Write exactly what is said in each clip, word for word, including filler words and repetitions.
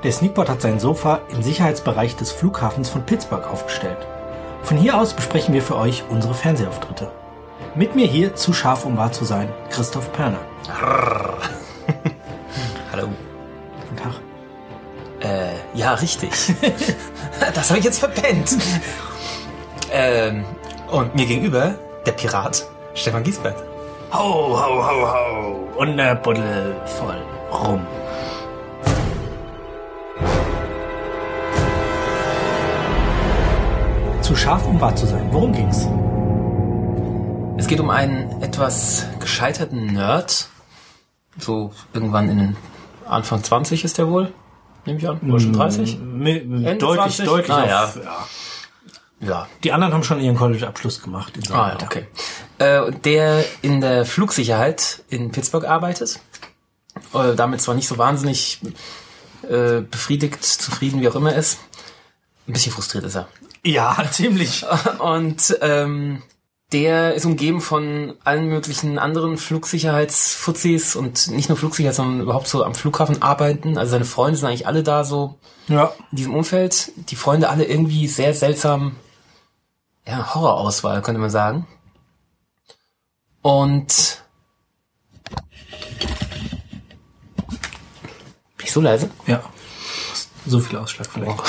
Der Sneakbot hat sein Sofa im Sicherheitsbereich des Flughafens von Pittsburgh aufgestellt. Von hier aus besprechen wir für euch unsere Fernsehauftritte. Mit mir hier, zu scharf um wahr zu sein, Christoph Perner. Hallo. Guten Tag. Äh, ja, richtig. Das habe ich jetzt verpennt. ähm, und mir gegenüber der Pirat Stefan Giesbert. Ho, ho, ho, ho. Und der Buddel voll rum. Zu scharf, um wahr zu sein. Worum ging's? Es geht um einen etwas gescheiterten Nerd. So irgendwann in den Anfang zwanzig ist der wohl. Nehme ich an. Oder schon dreißig? M- deutlich, zwanzig? deutlich. Ah, ja. auf, ja. Ja. Die anderen haben schon ihren College-Abschluss gemacht. In so Ah, ja, okay. Äh, der in der Flugsicherheit in Pittsburgh arbeitet. Äh, damit zwar nicht so wahnsinnig äh, befriedigt, zufrieden, wie auch immer ist. Ein bisschen frustriert ist er. Ja, ziemlich. Und ähm, der ist umgeben von allen möglichen anderen Flugsicherheitsfuzis und nicht nur Flugsicherheit, sondern überhaupt so am Flughafen arbeiten. Also seine Freunde sind eigentlich alle da so Ja. in diesem Umfeld. Die Freunde alle irgendwie sehr seltsam, ja, Horrorauswahl, könnte man sagen. Und bin ich so leise? Ja. So viel Ausschlag vielleicht. Oh.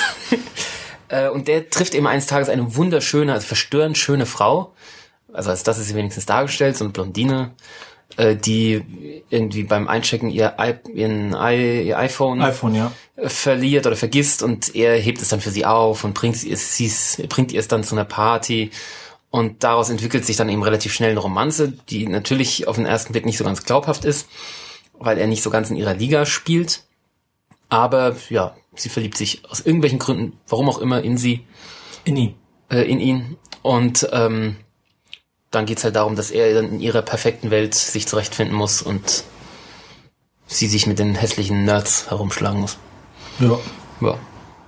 Äh, und der trifft eben eines Tages eine wunderschöne, also verstörend schöne Frau. Also als das ist sie wenigstens dargestellt, so eine Blondine, äh, die irgendwie beim Einchecken ihr, I- ihren I- ihr iPhone, iPhone, ja. äh, verliert oder vergisst und er hebt es dann für sie auf und bringt sie, sie bringt ihr es dann zu einer Party. Und daraus entwickelt sich dann eben relativ schnell eine Romanze, die natürlich auf den ersten Blick nicht so ganz glaubhaft ist, weil er nicht so ganz in ihrer Liga spielt. Aber ja, sie verliebt sich aus irgendwelchen Gründen, warum auch immer, in sie. In ihn. Äh, in ihn. Und ähm, dann geht's halt darum, dass er dann in ihrer perfekten Welt sich zurechtfinden muss und sie sich mit den hässlichen Nerds herumschlagen muss. Ja. Ja.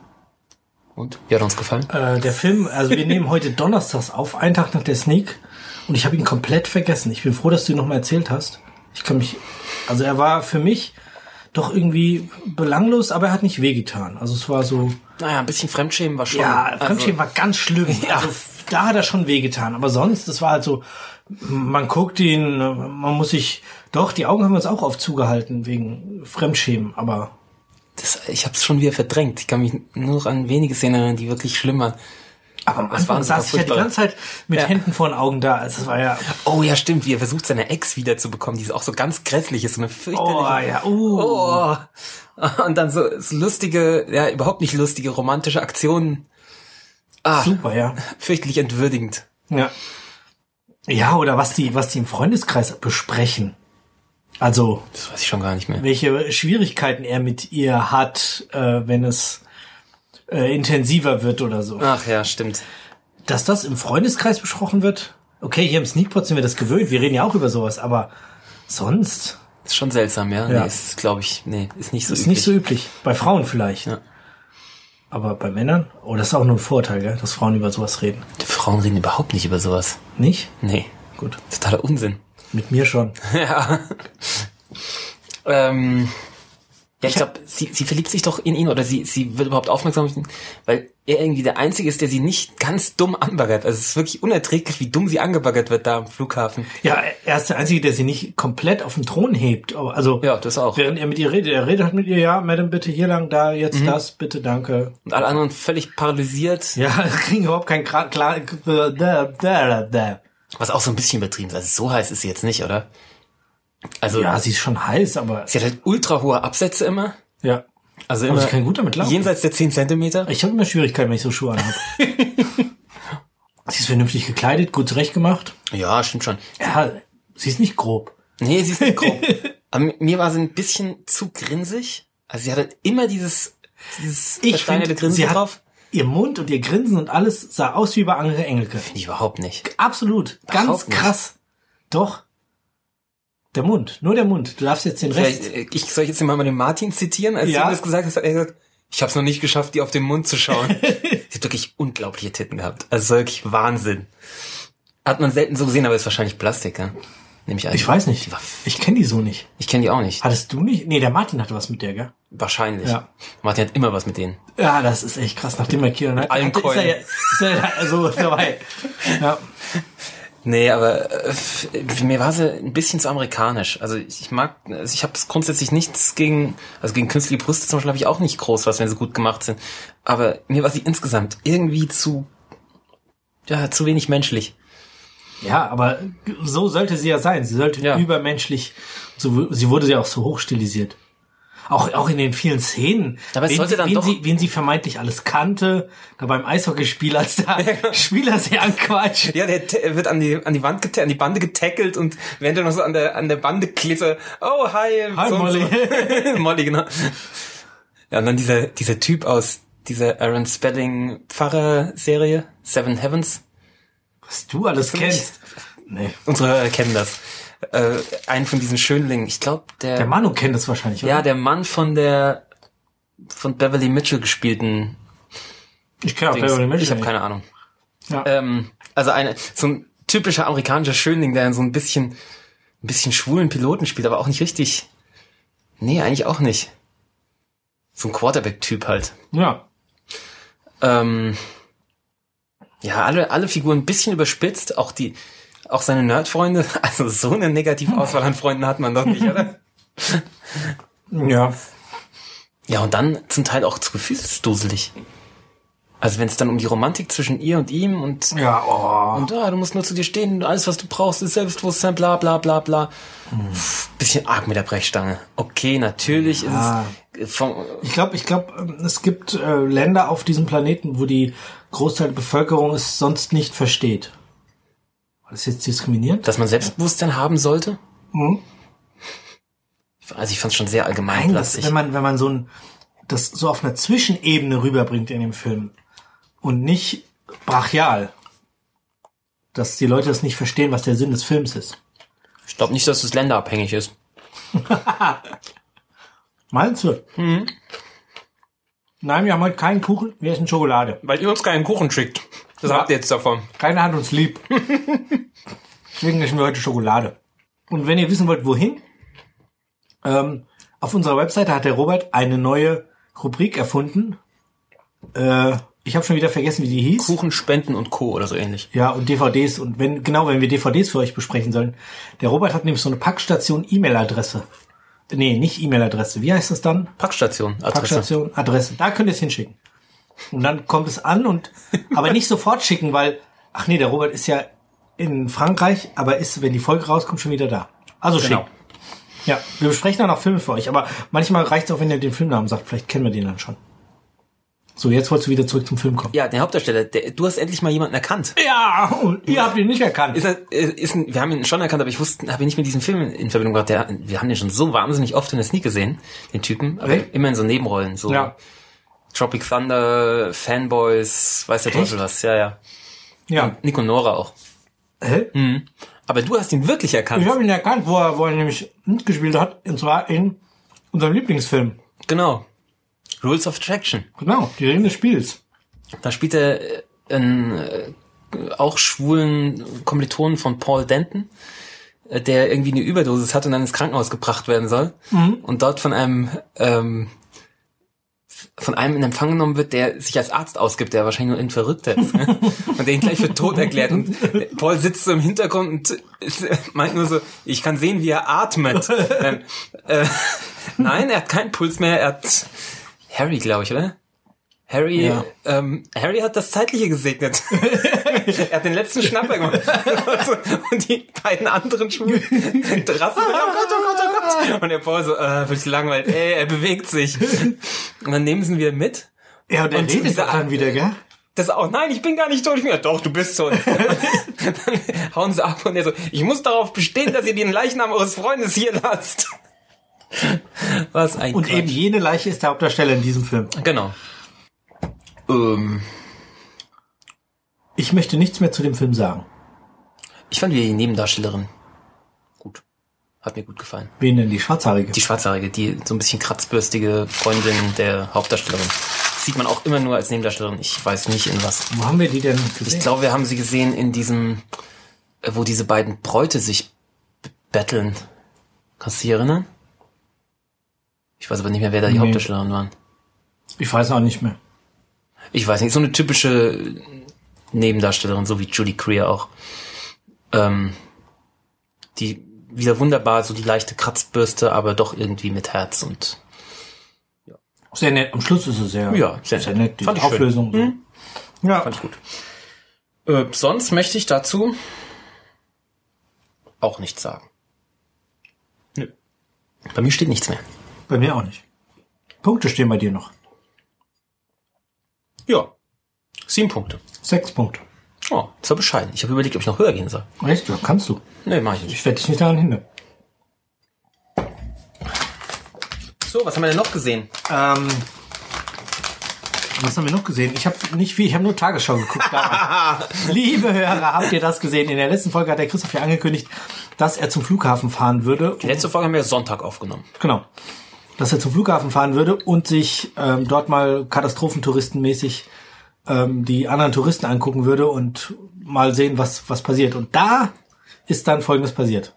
Und? Wie hat uns gefallen? Äh, der Film, also wir nehmen heute donnerstags auf, einen Tag nach der Sneak. Und ich habe ihn komplett vergessen. Ich bin froh, dass du ihn nochmal erzählt hast. Ich kann mich, also er war für mich doch irgendwie belanglos, aber er hat nicht wehgetan. Also es war so... Naja, ein bisschen Fremdschämen war schon... Ja, Fremdschämen war ganz schlimm. Ja. Also da hat er schon wehgetan. Aber sonst, das war halt so, man guckt ihn, man muss sich... Doch, die Augen haben wir uns auch oft zugehalten wegen Fremdschämen, aber... Das, ich hab's schon wieder verdrängt. Ich kann mich nur noch an wenige Szenen erinnern, die wirklich schlimm waren. Aber am Anfang saß ich ja die ganze Zeit mit Ja. Händen vor den Augen da. Also das war ja... Oh ja, stimmt, wie er versucht, seine Ex wiederzubekommen, die ist auch so ganz grässlich ist, so eine fürchterliche... Oh ja, uh. Oh. Und dann so, so lustige, ja, überhaupt nicht lustige romantische Aktionen. Ah, Super, ja. fürchterlich entwürdigend. Ja. Ja, oder was die, was die im Freundeskreis besprechen. Also, Das weiß ich schon gar nicht mehr. welche Schwierigkeiten er mit ihr hat, äh, wenn es äh, intensiver wird oder so. Ach ja, stimmt. Dass das im Freundeskreis besprochen wird, okay, hier im Sneakpot sind wir das gewöhnt, wir reden ja auch über sowas, aber sonst Ist schon seltsam, ja? Ja. Nee, ist, glaube ich, nee, ist nicht so ist üblich. nicht so üblich. Bei Frauen vielleicht. Ja. Aber bei Männern? Oh, das ist auch nur ein Vorteil, gell? Dass Frauen über sowas reden. Die Frauen reden überhaupt nicht über sowas. Nicht? Nee, Gut. totaler Unsinn. Mit mir schon. Ja. ähm, ja, ich glaube, sie, sie verliebt sich doch in ihn oder sie, sie wird überhaupt aufmerksam auf ihn, weil er irgendwie der Einzige ist, der sie nicht ganz dumm anbaggert. Also es ist wirklich unerträglich, wie dumm sie angebaggert wird da am Flughafen. Ja, er ist der Einzige, der sie nicht komplett auf den Thron hebt. Also, Ja, das auch. während er mit ihr redet, er redet halt mit ihr, ja, Madame, bitte hier lang, da, jetzt das, bitte, danke. Und alle anderen völlig paralysiert. Ja, kriegen überhaupt kein klar, klar, da, da, da, da. Was auch so ein bisschen übertrieben ist. Also so heiß ist sie jetzt nicht, oder? Also, Ja, sie ist schon heiß, aber, sie hat halt ultra hohe Absätze immer. ja. Also Aber immer sie kann gut damit laufen. jenseits der zehn Zentimeter. Ich habe immer Schwierigkeiten, wenn ich so Schuhe anhabe. Sie ist vernünftig gekleidet, gut zurechtgemacht. Ja, stimmt schon. Ja, sie ist nicht grob. Nee, sie ist nicht grob. Aber mi- mir war sie ein bisschen zu grinsig. Also sie hatte immer dieses, dieses Ich versteinerte finde, Grinsen sie hat drauf. ihr Mund und ihr Grinsen und alles sah aus wie bei Anke Engelke. Finde ich überhaupt nicht. Absolut. Ganz Überhaupt nicht. krass. Doch. Der Mund. Nur der Mund. Du darfst jetzt den Vielleicht, Rest. äh, ich soll ich jetzt mal den Martin zitieren, als Ja. du das gesagt hast, hat er gesagt, ich habe es noch nicht geschafft, die auf den Mund zu schauen. Sie hat wirklich unglaubliche Titten gehabt. Also wirklich Wahnsinn. Hat man selten so gesehen, aber ist wahrscheinlich Plastik, ja? Nehme ich an. Ich weiß nicht. Ich kenne die so nicht. Ich kenne die auch nicht. Hattest du nicht? Nee, der Martin hatte was mit der, gell? Wahrscheinlich. Ja. Martin hat immer was mit denen. Ja, das ist echt krass. Nachdem er Kieran hat, allen ist er ja, ist er ja so dabei. Ja. Nee, aber äh, mir war sie ein bisschen zu amerikanisch. Also ich mag, also ich habe grundsätzlich nichts gegen, also gegen künstliche Brüste zum Beispiel habe ich auch nicht groß was, wenn sie gut gemacht sind. Aber mir war sie insgesamt irgendwie zu, ja, zu wenig menschlich. Ja, aber so sollte sie ja sein. Sie sollte ja. übermenschlich, so, sie wurde ja auch so hochstilisiert. Auch, auch in den vielen Szenen. Aber es wen, sollte dann wen, doch sie, wen sie vermeintlich alles kannte, da beim Eishockeyspiel, als der Spieler sie anquatscht. Ja, der t- wird an die, an die Wand, geta- an die Bande getackelt und während er noch so an der, an der Bande klettert, oh, hi, hi so Molly. So. Molly, genau. Ja, und dann dieser, dieser Typ aus dieser Aaron Spelling Pfarrer-Serie, Seven Heavens. Was du alles kennst. Nee. Unsere Hörer kennen das. Äh, einen von diesen Schönlingen. Ich glaube, der... Der Manu kennt das wahrscheinlich, oder? Ja, der Mann von der von Beverly Mitchell gespielten... Ich kenne auch Beverly Mitchell. Ich habe keine Ahnung. Ja. Ähm, also eine so ein typischer amerikanischer Schönling, der so ein bisschen ein bisschen schwulen Piloten spielt, aber auch nicht richtig... Nee, eigentlich auch nicht. So ein Quarterback-Typ halt. Ja. Ähm, ja, alle alle Figuren ein bisschen überspitzt, auch die... Auch seine Nerdfreunde, also so eine Negativauswahl an Freunden hat man doch nicht, oder? Ja. Ja, und dann zum Teil auch zu gefühlsduselig. Also wenn es dann um die Romantik zwischen ihr und ihm und ja, oh. und ah, du musst nur zu dir stehen, alles was du brauchst ist Selbstbewusstsein, bla bla bla bla. Hm. Bisschen arg mit der Brechstange. Okay, natürlich ja. ist es vom Ich glaube, ich glaube, es gibt äh, Länder auf diesem Planeten, wo die Großteil der Bevölkerung es sonst nicht versteht. War das jetzt diskriminierend? Dass man Selbstbewusstsein haben sollte? Mhm. Also ich fand es schon sehr allgemein. Nein, das, wenn man wenn man so ein das so auf einer Zwischenebene rüberbringt in dem Film und nicht brachial, dass die Leute das nicht verstehen, was der Sinn des Films ist. Ich glaube nicht, dass es länderabhängig ist. Meinst du? Mhm. Nein, wir haben heute keinen Kuchen, wir essen Schokolade. Weil ihr uns keinen Kuchen schickt. Das ja. habt ihr jetzt davon. Keiner hat uns lieb. Deswegen essen wir heute Schokolade. Und wenn ihr wissen wollt, wohin, ähm, auf unserer Webseite hat der Robert eine neue Rubrik erfunden. Äh, ich habe schon wieder vergessen, wie die hieß. Kuchen, Spenden und Co. oder so ähnlich. Ja, und D V Ds. Und wenn genau, wenn wir D V Ds für euch besprechen sollen. Der Robert hat nämlich so eine Packstation E-Mail-Adresse. Nee, nicht E-Mail-Adresse. Wie heißt das dann? Packstation. Adresse. Packstation, Adresse. Da könnt ihr es hinschicken. Und dann kommt es an und, aber nicht sofort schicken, weil, ach nee, der Robert ist ja in Frankreich, aber ist, wenn die Folge rauskommt, schon wieder da. Also genau. schicken. Ja, wir besprechen dann auch Filme für euch, aber manchmal reicht es auch, wenn ihr den Filmnamen sagt, vielleicht kennen wir den dann schon. So, jetzt wolltest du wieder zurück zum Film kommen. Ja, der Hauptdarsteller, der, du hast endlich mal jemanden erkannt. Ja, und ihr habt ihn nicht erkannt. Ist, ist ein, wir haben ihn schon erkannt, aber ich wusste, habe ihn nicht mit diesem Film in Verbindung gebracht. Der, wir haben den schon so wahnsinnig oft in der Sneak gesehen, den Typen, aber Echt? immer in so Nebenrollen, so ja. Tropic Thunder, Fanboys, weiß der Teufel was, ja, ja. Ja. Und Nick und Nora auch. Hä? Mhm. Aber du hast ihn wirklich erkannt. Ich habe ihn erkannt, wo er, wo er nämlich mitgespielt hat, und zwar in unserem Lieblingsfilm. Genau. Rules of Attraction. Genau, die Regeln des Spiels. Da spielt er einen äh, auch schwulen Kommilitonen von Paul Denton, äh, der irgendwie eine Überdosis hat und dann ins Krankenhaus gebracht werden soll. Mhm. Und dort von einem ähm, von einem in Empfang genommen wird, der sich als Arzt ausgibt, der wahrscheinlich nur ein Verrückter ist, ne? Und der ihn gleich für tot erklärt. Und Paul sitzt so im Hintergrund und meint nur so, ich kann sehen, wie er atmet. ähm, äh, nein, er hat keinen Puls mehr, er hat Harry, glaube ich, oder? Harry, ja. ähm, Harry hat das Zeitliche gesegnet. Er hat den letzten Schnapper gemacht. Und die beiden anderen Schwulen rasten. Oh Gott, oh Gott, oh Gott. Und der Paul so, äh, wird langweilig. Ey, er bewegt sich. Und dann nehmen sie ihn wieder mit. Ja, und der und redet dann wieder, gell? Das auch, nein, ich bin gar nicht tot. Ich bin ja, doch, du bist tot. Dann hauen sie ab und er so, ich muss darauf bestehen, dass ihr den Leichnam eures Freundes hier lasst. Was ein Und Quatsch. Eben jene Leiche ist der Hauptdarsteller in diesem Film. Genau. Ähm. Ich möchte nichts mehr zu dem Film sagen. Ich fand die Nebendarstellerin gut. Hat mir gut gefallen. Wen denn? Die Schwarzhaarige? Die Schwarzhaarige, die so ein bisschen kratzbürstige Freundin der Hauptdarstellerin. Sieht man auch immer nur als Nebendarstellerin. Ich weiß nicht in was. Wo haben wir die denn gesehen? Ich glaube, wir haben sie gesehen in diesem, wo diese beiden Bräute sich betteln. Kannst du dich erinnern? Ich weiß aber nicht mehr, wer da die Nee. Hauptdarstellerin waren. Ich weiß auch nicht mehr. Ich weiß nicht, so eine typische Nebendarstellerin, so wie Judy Greer auch. Ähm, die wieder wunderbar, so die leichte Kratzbürste, aber doch irgendwie mit Herz und Sehr nett. Am Schluss ist es sehr, Ja, sehr sehr nett. nett. Die Fand ich schön. Auflösung. So. Mhm. Ja. fand ich gut. Äh, sonst möchte ich dazu auch nichts sagen. Nö. Bei mir steht nichts mehr. Bei mir auch nicht. Punkte stehen bei dir noch. Ja. Sieben Punkte. Sechs Punkte. Oh, das war bescheiden. Ich habe überlegt, ob ich noch höher gehen soll. Echt? Ja, kannst du. Nee, mach ich nicht. Ich werde dich nicht daran hindern. So, was haben wir denn noch gesehen? Ähm, was haben wir noch gesehen? Ich habe nicht viel, ich habe nur Tagesschau geguckt. Liebe Hörer, habt ihr das gesehen? In der letzten Folge hat der Christoph ja angekündigt, dass er zum Flughafen fahren würde. Die letzte Folge haben wir Sonntag aufgenommen. Genau. Dass er zum Flughafen fahren würde und sich ähm, dort mal katastrophentouristenmäßig ähm, die anderen Touristen angucken würde und mal sehen, was was passiert. Und da ist dann Folgendes passiert.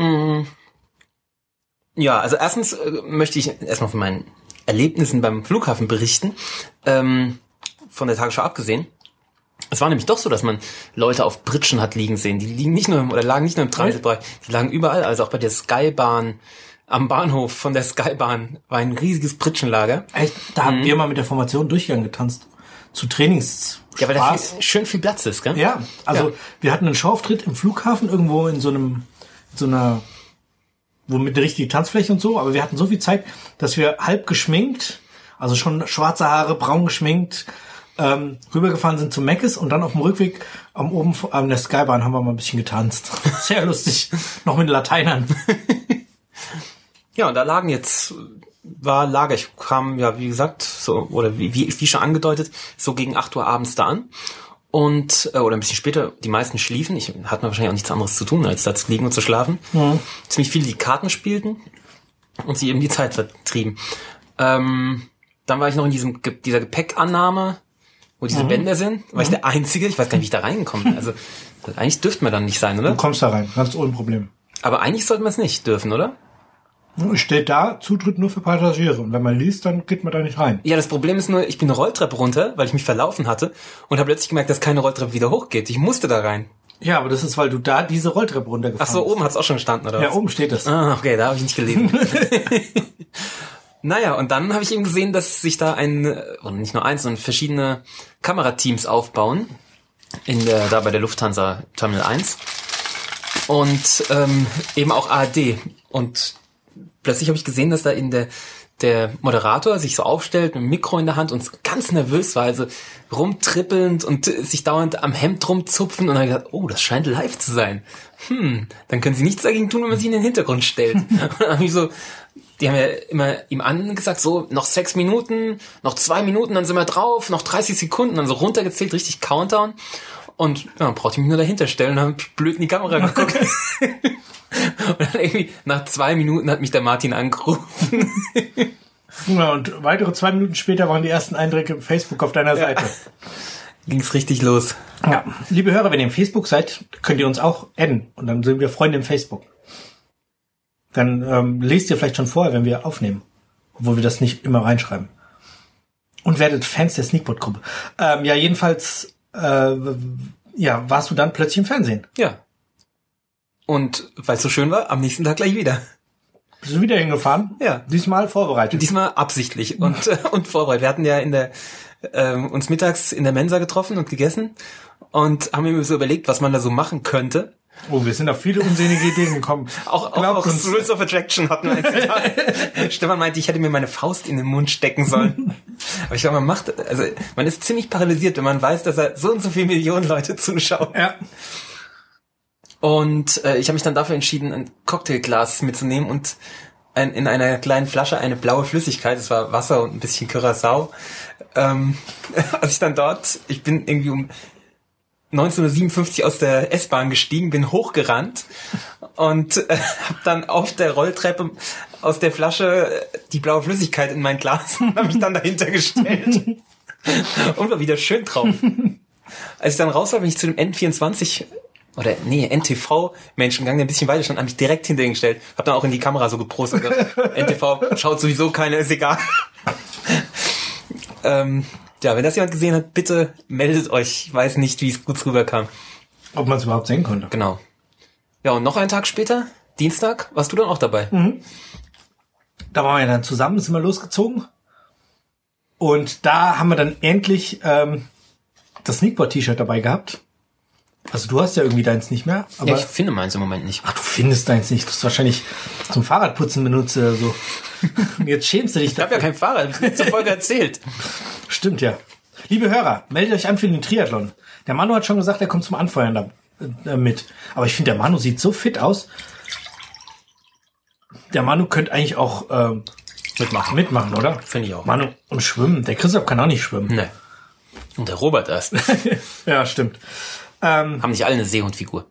Ja, also erstens äh, möchte ich erstmal von meinen Erlebnissen beim Flughafen berichten. Ähm, von der Tagesschau abgesehen. Es war nämlich doch so, dass man Leute auf Pritschen hat liegen sehen. Die liegen nicht nur im, oder lagen nicht nur im Transitbereich, die lagen überall, also auch bei der Skybahn. Am Bahnhof von der Skybahn war ein riesiges Pritschenlager. Echt? Da haben wir mal mit der Formation Durchgang getanzt. Zu Trainings. Ja, weil da viel, schön viel Platz ist, gell? Ja, also Ja. wir hatten einen Showauftritt im Flughafen irgendwo in so einem, in so einer, wo mit der richtigen Tanzfläche und so, aber wir hatten so viel Zeit, dass wir halb geschminkt, also schon schwarze Haare, braun geschminkt, ähm, rübergefahren sind zu Meckes und dann auf dem Rückweg am oben an der Skybahn haben wir mal ein bisschen getanzt. Sehr lustig. Noch mit Lateinern. Ja, und da lagen jetzt, war Lager, ich kam ja, wie gesagt, so, oder wie, wie, wie schon angedeutet, so gegen acht Uhr abends da an. Und, äh, oder ein bisschen später, die meisten schliefen. Ich hatte wahrscheinlich auch nichts anderes zu tun, als da zu liegen und zu schlafen. Mhm. Ziemlich viele, die Karten spielten und sie eben die Zeit vertrieben. Ähm, dann war ich noch in diesem, dieser Gepäckannahme, wo diese mhm. Bänder sind. War mhm. ich der Einzige? Ich weiß gar nicht, wie ich da reingekommen bin. Also, eigentlich dürfte man dann nicht sein, oder? Du kommst da rein, ganz ohne Problem. Aber eigentlich sollte man es nicht dürfen, oder? Steht da, Zutritt nur für Passagiere. Und wenn man liest, dann geht man da nicht rein. Ja, das Problem ist nur, ich bin eine Rolltreppe runter, weil ich mich verlaufen hatte und habe plötzlich gemerkt, dass keine Rolltreppe wieder hochgeht. Ich musste da rein. Ja, aber das ist, weil du da diese Rolltreppe runtergefahren bist. Ach so, bist. oben hat's auch schon gestanden, oder Ja, was? oben steht es. Ah, okay, da habe ich nicht gelesen. Naja, und dann habe ich eben gesehen, dass sich da ein, und nicht nur eins, sondern verschiedene Kamerateams aufbauen. In der, da bei der Lufthansa Terminal eins. Und ähm, eben auch A R D. Und plötzlich habe ich gesehen, dass da in der der Moderator sich so aufstellt mit dem Mikro in der Hand und ganz nervös war, also rumtrippelnd und sich dauernd am Hemd rumzupfen. Und dann habe ich gesagt, oh, das scheint live zu sein. Hm, dann können sie nichts dagegen tun, wenn man sich in den Hintergrund stellt. Und dann habe ich so, die haben ja immer ihm angesagt, so, noch sechs Minuten, noch zwei Minuten, dann sind wir drauf, noch dreißig Sekunden, dann so runtergezählt, richtig Countdown. Und ja, dann brauchte ich mich nur dahinter stellen und habe blöd in die Kamera geguckt. Und dann irgendwie nach zwei Minuten hat mich der Martin angerufen. Ja, und weitere zwei Minuten später waren die ersten Eindrücke im Facebook auf deiner Seite. Ja. Ging's richtig los. Ja, liebe Hörer, wenn ihr im Facebook seid, könnt ihr uns auch adden. Und dann sind wir Freunde im Facebook. Dann ähm, lest ihr vielleicht schon vorher, wenn wir aufnehmen. Obwohl wir das nicht immer reinschreiben. Und werdet Fans der Sneakbot-Gruppe. Ähm, ja, jedenfalls äh, ja, warst du dann plötzlich im Fernsehen. Ja. Und weil es so schön war, am nächsten Tag gleich wieder. Bist du wieder hingefahren? Ja. Diesmal vorbereitet. Diesmal absichtlich und äh, und vorbereitet. Wir hatten ja in der ähm, uns mittags in der Mensa getroffen und gegessen und haben mir so überlegt, was man da so machen könnte. Oh, wir sind auf viele unsinnige Ideen gekommen. auch auch, auch Rules of Attraction hatten wir ein Zitat. Stefan meinte, ich hätte mir meine Faust in den Mund stecken sollen. Aber ich glaube, man macht, also man ist ziemlich paralysiert, wenn man weiß, dass da so und so viele Millionen Leute zuschauen. Ja. Und äh, ich habe mich dann dafür entschieden, ein Cocktailglas mitzunehmen und ein, in einer kleinen Flasche eine blaue Flüssigkeit, das war Wasser und ein bisschen Curacao. Ähm, als ich dann dort, ich bin irgendwie um neunzehnhundertsiebenundfünfzig aus der S-Bahn gestiegen, bin hochgerannt und äh, habe dann auf der Rolltreppe aus der Flasche die blaue Flüssigkeit in mein Glas und habe mich dann dahinter gestellt und war wieder schön drauf. Als ich dann raus war, bin ich zu dem N vierundzwanzig oder nee, N T V-Menschengang, der ein bisschen weiter stand, habe ich direkt hinter ihn gestellt. Hab dann auch in die Kamera so geprostet. N T V schaut sowieso keiner, ist egal. ähm, ja, wenn das jemand gesehen hat, bitte meldet euch. Ich weiß nicht, wie es gut rüberkam. Ob man es überhaupt sehen konnte. Genau. Ja, und noch einen Tag später, Dienstag, warst du dann auch dabei. Mhm. Da waren wir dann zusammen, sind wir losgezogen. Und da haben wir dann endlich ähm, das Sneakboard-T-Shirt dabei gehabt. Also du hast ja irgendwie deins nicht mehr. Aber ja, ich finde meins im Moment nicht. Ach, du findest deins nicht. Du hast wahrscheinlich zum Fahrradputzen benutzt oder so. Und jetzt schämst du dich dafür. Ich habe ja kein Fahrrad, das letzte Folge erzählt. Stimmt ja. Liebe Hörer, meldet euch an für den Triathlon. Der Manu hat schon gesagt, er kommt zum Anfeuern da, äh, mit. Aber ich finde, der Manu sieht so fit aus. Der Manu könnte eigentlich auch ähm, mitmachen. mitmachen, oder? Finde ich auch. Manu, und schwimmen. Der Christoph kann auch nicht schwimmen. Nee. Und der Robert erst. Ja, stimmt. Ähm, Haben nicht alle eine Seehundfigur.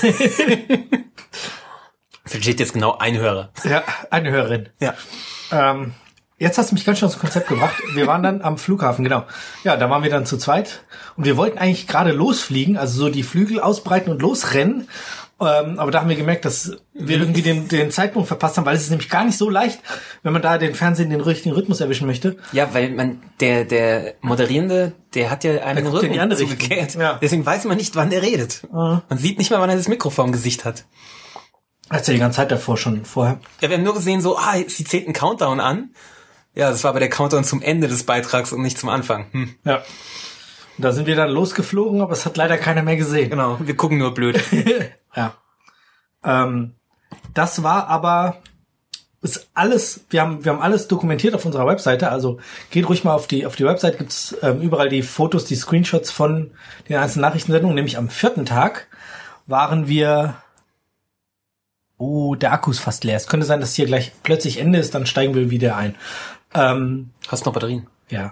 Versteht jetzt genau ein Hörer. Ja, eine Hörerin. Ja. Ähm, jetzt hast du mich ganz schön aus dem Konzept gebracht. Wir waren dann am Flughafen, genau. Ja, da waren wir dann zu zweit. Und wir wollten eigentlich gerade losfliegen, also so die Flügel ausbreiten und losrennen. Ähm, aber da haben wir gemerkt, dass wir irgendwie den, den Zeitpunkt verpasst haben, weil es ist nämlich gar nicht so leicht, wenn man da den Fernsehen den richtigen Rhythmus erwischen möchte. Ja, weil man der der Moderierende, der hat ja einen Rücken in die andere zugekehrt. Ja. Deswegen weiß man nicht, wann der redet. Mhm. Man sieht nicht mal, wann er das Mikro vorm Gesicht hat. Hat's ja die ganze Zeit davor schon vorher. Ja, wir haben nur gesehen, so, ah, sie zählt einen Countdown an. Ja, das war aber der Countdown zum Ende des Beitrags und nicht zum Anfang. Hm. Ja. Und da sind wir dann losgeflogen, aber es hat leider keiner mehr gesehen. Genau, wir gucken nur blöd. Ja. Ähm, das war aber ist alles, wir haben wir haben alles dokumentiert auf unserer Webseite, also geht ruhig mal auf die auf die Webseite, gibt's ähm, überall die Fotos, die Screenshots von den einzelnen Nachrichtensendungen, nämlich am vierten Tag waren wir oh, der Akku ist fast leer. Es könnte sein, dass hier gleich plötzlich Ende ist, dann steigen wir wieder ein. Ähm, Hast noch Batterien? Ja.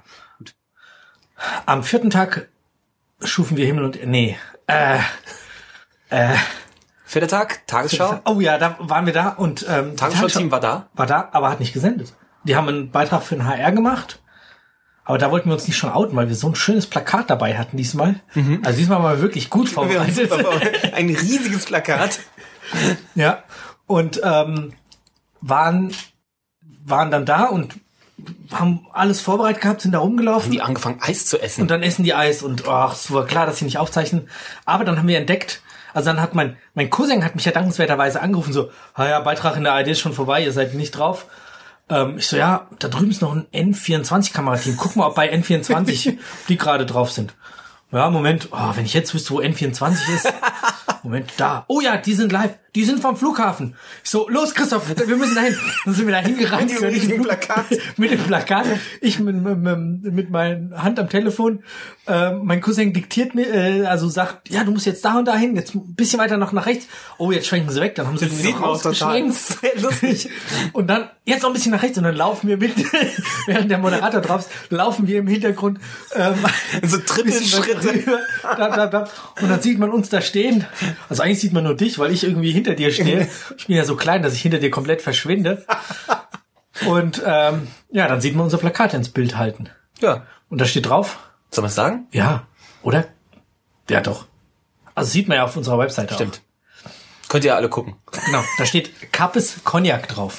Am vierten Tag schufen wir Himmel und nee, äh äh Vierter Tag, Tagesschau. Oh ja, da waren wir da und ähm, Tagesschau-Team war da? War da, aber hat nicht gesendet. Die haben einen Beitrag für den H R gemacht, aber da wollten wir uns nicht schon outen, weil wir so ein schönes Plakat dabei hatten diesmal. Mhm. Also diesmal waren wir wirklich gut vorbereitet. Ein riesiges Plakat. Ja, und ähm, waren waren dann da und haben alles vorbereitet gehabt, sind da rumgelaufen. Haben die angefangen, Eis zu essen. Und dann essen die Eis und ach, es war klar, dass sie nicht aufzeichnen. Aber dann haben wir entdeckt, also dann hat mein, mein Cousin hat mich ja dankenswerterweise angerufen, so, ah ja, Beitrag in der A R D ist schon vorbei, ihr seid nicht drauf. Ähm, ich so, ja, da drüben ist noch ein N vierundzwanzig-Kamerateam. Guck mal, ob bei N vierundzwanzig die gerade drauf sind. Ja, Moment, oh, wenn ich jetzt wüsste, wo N vierundzwanzig ist. Moment, da. Oh ja, die sind live. Die sind vom Flughafen. Ich so, los Christoph, wir müssen dahin. Dann sind wir da hingerannt. Mit dem riesigen Plakat. Mit dem Plakat. Ich mit, mit, mit meiner Hand am Telefon. Äh, mein Cousin diktiert mir, äh, also sagt, ja, du musst jetzt da und da hin, jetzt ein bisschen weiter noch nach rechts. Oh, jetzt schwenken sie weg. Dann haben sie das irgendwie noch rausgeschwenkt. Lustig. Und dann, jetzt noch ein bisschen nach rechts und dann laufen wir mit, während der Moderator drauf ist, laufen wir im Hintergrund ähm, so Trippelschritte. Da, da, da. Und dann sieht man uns da stehen. Also eigentlich sieht man nur dich, weil ich irgendwie hinter dir stehe. Ich bin ja so klein, dass ich hinter dir komplett verschwinde. Und ähm, ja, dann sieht man unser Plakat ins Bild halten. Ja. Und da steht drauf. Soll man es sagen? Ja, oder? Ja, doch. Also sieht man ja auf unserer Webseite. Stimmt. Auch. Könnt ihr alle gucken. Genau, da steht Kappes Cognac drauf.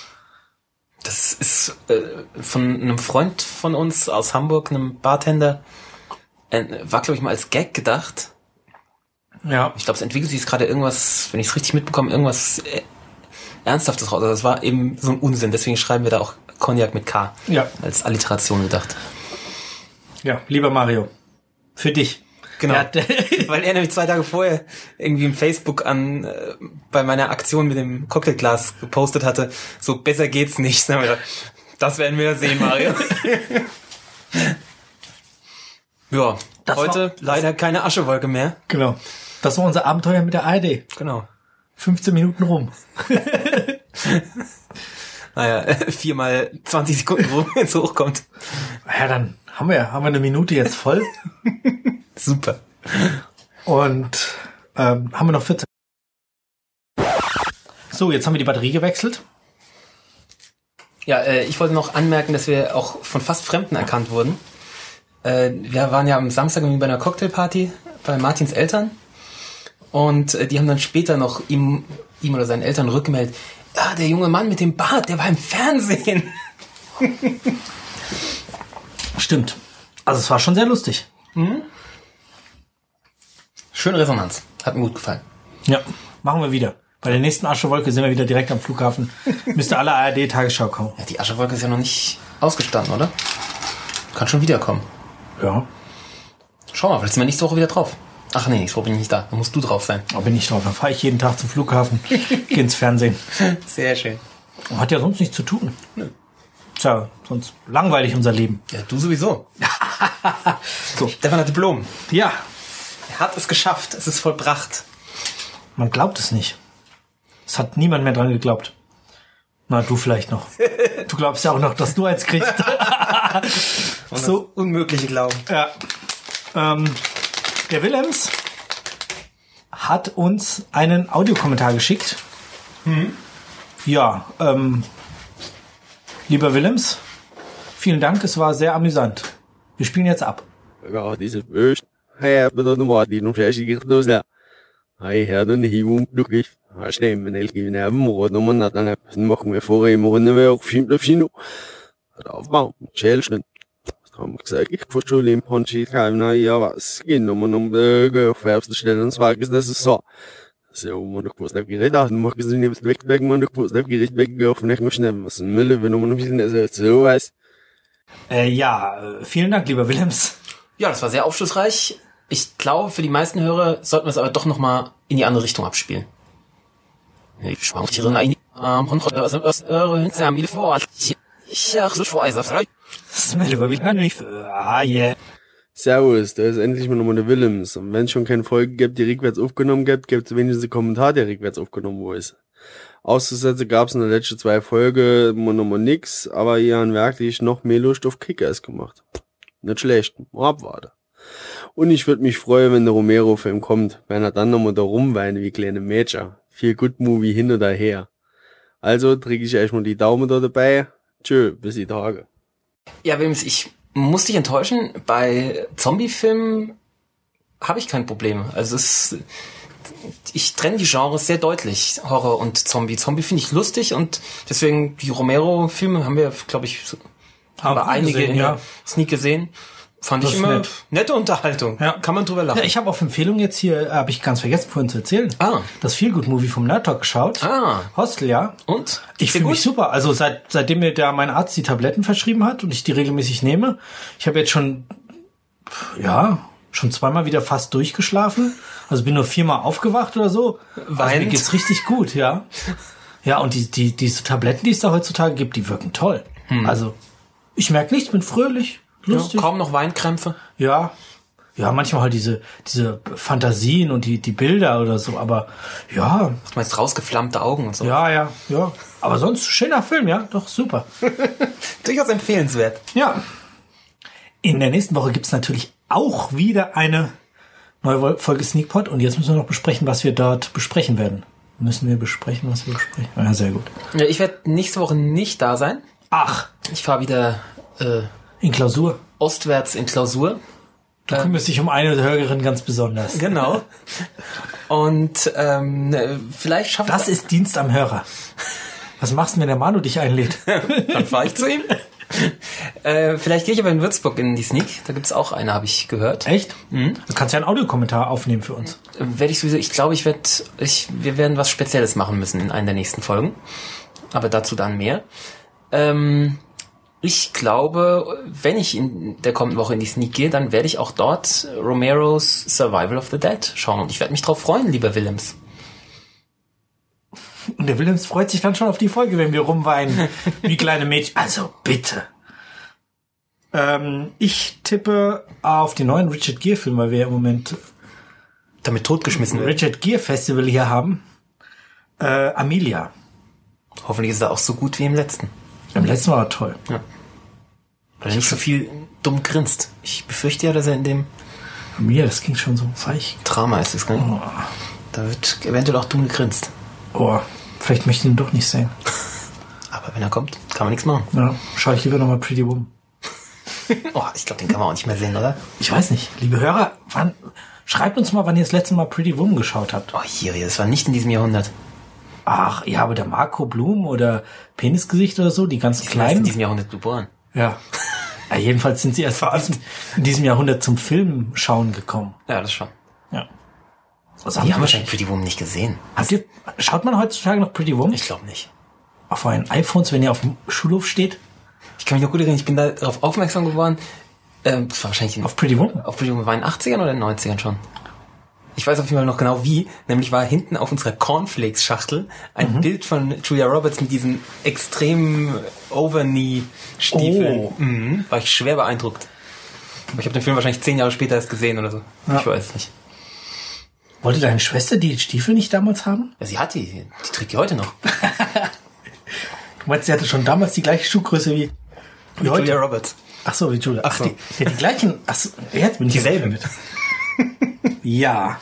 Das ist äh, von einem Freund von uns aus Hamburg, einem Bartender. Äh, war, glaube ich, mal als Gag gedacht. Ja. Ich glaube, es entwickelt sich gerade irgendwas, wenn ich es richtig mitbekomme, irgendwas äh, Ernsthaftes raus. Also das war eben so ein Unsinn. Deswegen schreiben wir da auch Cognac mit K. Ja. Als Alliteration gedacht. Ja, lieber Mario. Für dich. Genau. Ja, weil er nämlich zwei Tage vorher irgendwie im Facebook an äh, bei meiner Aktion mit dem Cocktailglas gepostet hatte, so besser geht's nicht. Das werden wir sehen, Mario. Ja, das heute war, leider keine Aschewolke mehr. Genau. Das war unser Abenteuer mit der A R D. Genau. fünfzehn Minuten rum. Naja, viermal zwanzig Sekunden rum, wenn es hochkommt. Ja, dann haben wir haben wir eine Minute jetzt voll. Super. Und ähm, haben wir noch vierzehn. So, jetzt haben wir die Batterie gewechselt. Ja, äh, ich wollte noch anmerken, dass wir auch von fast Fremden erkannt wurden. Äh, wir waren ja am Samstag bei einer Cocktailparty bei Martins Eltern. Und äh, die haben dann später noch ihm, ihm oder seinen Eltern rückgemeldet, ja, der junge Mann mit dem Bart, der war im Fernsehen. Stimmt. Also es war schon sehr lustig. Mhm. Schöne Resonanz. Hat mir gut gefallen. Ja, machen wir wieder. Bei der nächsten Aschewolke sind wir wieder direkt am Flughafen. Müsste alle A R D-Tagesschau kommen. Ja, die Aschewolke ist ja noch nicht ausgestanden, oder? Kann schon wiederkommen. Ja. Schau mal, vielleicht sind wir nächste Woche wieder drauf. Ach nee, nächste Woche bin ich nicht da. Da musst du drauf sein. Da bin ich drauf. Dann fahre ich jeden Tag zum Flughafen, gehe ins Fernsehen. Sehr schön. Hat ja sonst nichts zu tun. Nö. Tja, sonst langweilig unser Leben. Ja, du sowieso. So. Stefan hat Diplom. Ja. Er hat es geschafft. Es ist vollbracht. Man glaubt es nicht. Es hat niemand mehr dran geglaubt. Na, du vielleicht noch. Du glaubst ja auch noch, dass du eins kriegst. So unmögliche Glauben. Ja. Ähm, der Willems hat uns einen Audiokommentar geschickt. Mhm. Ja, ähm, lieber Willems, vielen Dank, es war sehr amüsant. Wir spielen jetzt ab. Ja, diese Bösch. Hey, aber dann war die noch fertig los da. Hey, Herr, dann hier um glücklich. Hast du mir nicht gegeben, aber morgen noch mal dann machen wir vor ihm und wir auch viel auf Kino. Hat aufbauen, Schälschnitt. Haben wir gesagt, ich verstehe im Ponchi kein, na ja, was gehen um um die Färbste Stellen und zwar ist das so. So, man doch kurz da geredet, dann mach ich nicht weg weg, man doch kurz da geredet weg auf nicht mehr schnell, was Mülle, wenn man noch ein bisschen so weiß. Äh, ja, vielen Dank, lieber Willems. Ja, das war sehr aufschlussreich. Ich glaube, für die meisten Hörer sollten wir es aber doch nochmal in die andere Richtung abspielen. Ich schwank hier rein. Am Hund aus aus eure Familie vor. Ich ach so schweiß auf. Smell über mich nicht. Ah, yeah. Servus, da ist endlich mal nochmal der Willems. Und wenn es schon keine Folge gibt, die rückwärts aufgenommen gibt, gibt es wenigstens einen Kommentar, der rückwärts aufgenommen wo ist. Auszusetzen gab es in der letzten zwei Folgen nochmal nix, aber ihr habt wirklich noch mehr Lust auf Kickers gemacht. Nicht schlecht, mal abwarten. Und ich würde mich freuen, wenn der Romero-Film kommt, wenn er dann nochmal da rumweint wie kleine Mädchen. Viel Good Movie hin oder her. Also drücke ich euch mal die Daumen da dabei. Tschö, bis die Tage. Ja, Wilms, ich muss dich enttäuschen. Bei Zombie-Filmen habe ich kein Problem. Also es, ich trenne die Genres sehr deutlich, Horror und Zombie. Zombie finde ich lustig und deswegen die Romero-Filme haben wir, glaube ich, haben wir einige gesehen, in der ja. Sneak gesehen. Fand Das ich ist immer nett. nette Unterhaltung. Ja. Kann man drüber lachen. Ja, ich habe auf Empfehlung jetzt hier, habe ich ganz vergessen vorhin zu erzählen, Ah. das Feelgood-Movie vom Nerd Talk geschaut. Ah. Hostel, ja. Und? Ich fühle mich super. Also seit seitdem mir da mein Arzt die Tabletten verschrieben hat und ich die regelmäßig nehme, ich habe jetzt schon, ja, schon zweimal wieder fast durchgeschlafen. Also bin nur viermal aufgewacht oder so. Also mir Weint. geht's richtig gut, ja. Ja, und die, die, diese Tabletten, die es da heutzutage gibt, die wirken toll. Also ich merke nichts, bin fröhlich, lustig. Ja, kaum noch Weinkrämpfe. Ja, ja, manchmal halt diese diese Fantasien und die die Bilder oder so, aber ja, Du meinst rausgeflammte Augen und so. ja, ja, ja. Aber sonst schöner Film, ja, doch super. Durchaus empfehlenswert. Ja. In der nächsten Woche gibt's natürlich auch wieder eine neue Folge Sneakpot und jetzt müssen wir noch besprechen, was wir dort besprechen werden. Müssen wir besprechen, was wir besprechen? Ja, sehr gut. Ja, ich werde nächste Woche nicht da sein. Ach, Ich fahre wieder äh, in Klausur. ostwärts in Klausur. Du kümmerst dich um eine Hörerin ganz besonders. Genau. Und ähm, vielleicht schafft Das ist Dienst am Hörer. Was machst du, wenn der Manu dich einlädt? Dann fahre ich zu ihm. äh, vielleicht gehe ich aber in Würzburg in die Sneak. Da gibt's auch eine, habe ich gehört. Echt? Mhm. Du kannst ja einen Audiokommentar aufnehmen für uns. Werde ich sowieso. Ich glaube, ich werde, ich, wir werden was Spezielles machen müssen in einer der nächsten Folgen. Aber dazu dann mehr. Ähm, ich glaube, wenn ich in der kommenden Woche in die Sneak gehe, dann werde ich auch dort Romeros Survival of the Dead schauen. Und ich werde mich drauf freuen, lieber Willems. Und der Willems freut sich dann schon auf die Folge, wenn wir rumweinen. Wie kleine Mädchen. Also bitte. Ähm, ich tippe auf den neuen Richard Gere Film, weil wir im Moment Damit totgeschmissen wird. Richard Gere Festival hier haben. Äh, Amelia. Hoffentlich ist er auch so gut wie im letzten. Im letzten war er toll. Ja. Weil er nicht so viel dumm grinst. Ich befürchte ja, dass er in dem Amelia, das ging schon so weich. Drama ist es, ne? Oh, Da wird eventuell auch dumm gegrinst. oh, vielleicht möchte ich ihn doch nicht sehen. Aber wenn er kommt, kann man nichts machen. Ja, schaue ich lieber nochmal Pretty Woman. Oh, ich glaube, den kann man auch nicht mehr sehen, oder? Ich weiß nicht, liebe Hörer, wann Schreibt uns mal, wann ihr das letzte Mal Pretty Woman geschaut habt. Oh, hier, das war nicht in diesem Jahrhundert. Ach, ja, aber der Marco Blum oder Penisgesicht oder so, die ganzen Die sind kleinen. in diesem Jahrhundert geboren. Ja. Ja, jedenfalls sind sie erst in diesem, in diesem Jahrhundert zum Film schauen gekommen. Ja, das schon. Ja. Was Die haben haben wir wahrscheinlich Pretty Woman nicht gesehen. Habt ihr, schaut man heutzutage noch Pretty Woman? Ich glaube nicht. Auf euren iPhones, wenn ihr auf dem Schulhof steht? Ich kann mich noch gut erinnern, ich bin da darauf aufmerksam geworden. Ähm, das war wahrscheinlich in, Auf Pretty Woman? auf Pretty Woman war in den achtzigern oder in den neunzigern schon. Ich weiß auf jeden Fall noch genau wie. Nämlich war hinten auf unserer Cornflakes-Schachtel ein mhm. Bild von Julia Roberts mit diesen extremen Overknee-Stiefeln. Oh. Mhm, war ich schwer beeindruckt. Aber ich habe den Film wahrscheinlich zehn Jahre später erst gesehen oder so. Ja. Ich weiß es nicht. Wollte deine Schwester die Stiefel nicht damals haben? Ja, sie hat die. Die trägt die heute noch. Du meinst, sie hatte schon damals die gleiche Schuhgröße wie, wie heute? Julia Roberts. Ach so, wie Julia. Ach so. Die, die, die gleichen. Ach so, jetzt bin ich Dieselben. mit. Ja.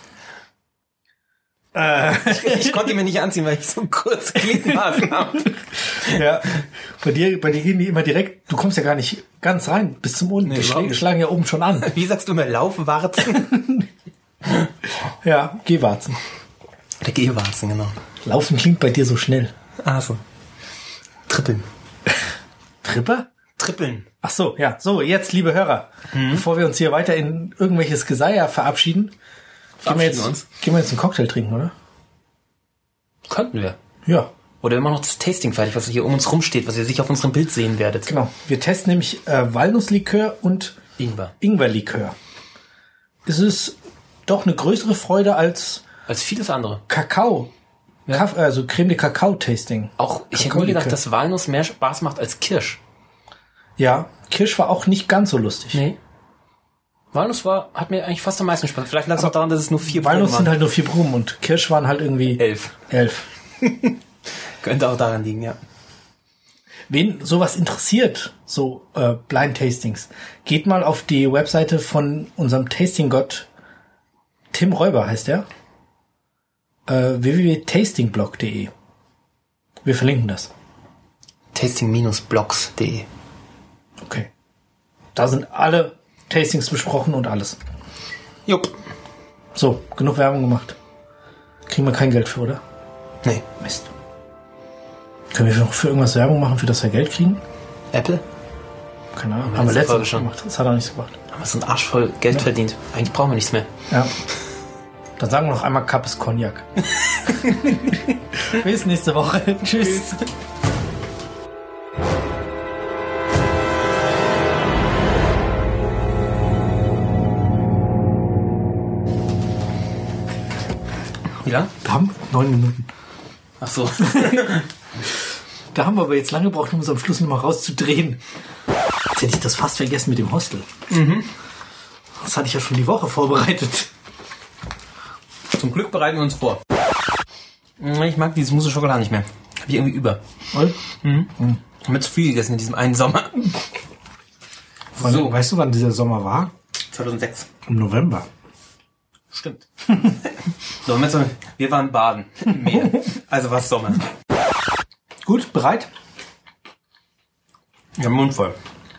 Äh. Ich konnte mir nicht anziehen, weil ich so kurz Gliedmaßen habe. Ja. Bei dir, bei dir gehen die immer direkt, du kommst ja gar nicht ganz rein, bis zum unten. Nee, die überhaupt schlagen, nicht. schlagen ja oben schon an. Wie sagst du immer, Laufwarzen? Ja, Gehwarzen. Oder Gehwarzen, genau. Laufen klingt bei dir so schnell. Ah, so. Trippeln. Tripper? Trippeln. Ach so, ja. So, jetzt, liebe Hörer, Mhm. bevor wir uns hier weiter in irgendwelches Geseier verabschieden, gehen wir, Verabschieden jetzt, uns. gehen wir jetzt einen Cocktail trinken, oder? Könnten wir. Ja, Oder wir machen noch das Tasting fertig, was hier um uns rumsteht, was ihr sicher auf unserem Bild sehen werdet. genau. Wir testen nämlich äh, Walnusslikör und Ingwer. Ingwerlikör. Es ist doch eine größere Freude als Als vieles andere. Kakao. Ja. Kaff, also Creme de Kakao-Tasting. Auch, ich hätte nie Kakaolikör. gedacht, dass Walnuss mehr Spaß macht als Kirsch. Ja, Kirsch war auch nicht ganz so lustig. Nee. Walnuss war, hat mir eigentlich fast am meisten Spaß. Vielleicht lag es auch daran, dass es nur vier Walnuss Proben sind waren. halt nur vier Proben und Kirsch waren halt irgendwie Elf. elf. Könnte auch daran liegen, ja. Wen sowas interessiert, so äh, Blind Tastings, geht mal auf die Webseite von unserem Tasting-Gott Tim Räuber heißt der. Äh, w w w punkt tastingblog punkt de. Wir verlinken das. tasting blogs punkt de. Okay. Da sind alle Tastings besprochen und alles. Jupp. So, genug Werbung gemacht. Kriegen wir kein Geld für, oder? Nee. Mist. Können wir noch für irgendwas Werbung machen, für das wir Geld kriegen? Apple? Keine Ahnung. wir Haben wir letzte letztes Folge Mal schon. gemacht. Das hat auch nichts gebracht. Haben wir so einen Arsch voll Geld verdient. Eigentlich brauchen wir nichts mehr. Ja. Dann sagen wir noch einmal Kappes Cognac. Bis nächste Woche. Tschüss. Wie lang? Wir haben neun Minuten. Ach so. Da haben wir aber jetzt lange gebraucht, um es am Schluss nochmal rauszudrehen. Jetzt hätte ich das fast vergessen mit dem Hostel. Mhm. Das hatte ich ja schon die Woche vorbereitet. Zum Glück bereiten wir uns vor. Ich mag dieses Mousse Schokolade nicht mehr. Hab ich irgendwie über. Und? Mhm. Mhm. Haben wir zu viel gegessen in diesem einen Sommer. So. So. Weißt du, wann dieser Sommer war? zweitausendsechs. Im November. Stimmt. So, mit so, wir waren baden. Im Meer. Also war es Sommer. Gut, bereit? Ja, Mund voll.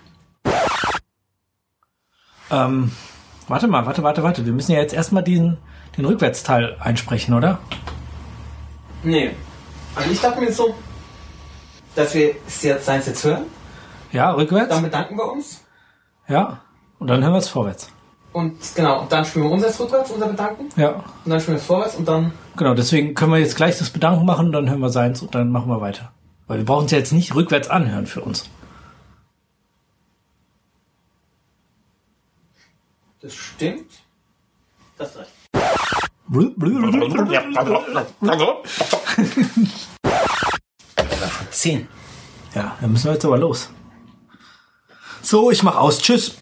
Ähm, warte mal, warte, warte, warte. Wir müssen ja jetzt erstmal diesen, den Rückwärtsteil einsprechen, oder? Nee. Also ich dachte mir so, dass wir es jetzt Science jetzt hören. Ja, rückwärts. Dann bedanken wir uns. Ja. Und dann hören wir es vorwärts. Und genau, und dann spielen wir uns erst rückwärts, unser Bedanken. Ja. Und dann spielen wir es vorwärts und dann... Genau, deswegen können wir jetzt gleich das Bedanken machen, dann hören wir seins und dann machen wir weiter. Weil wir brauchen es ja jetzt nicht rückwärts anhören für uns. Das stimmt. Das ist recht. Zehn. Ja, dann müssen wir jetzt aber los. So, ich mach aus. Tschüss.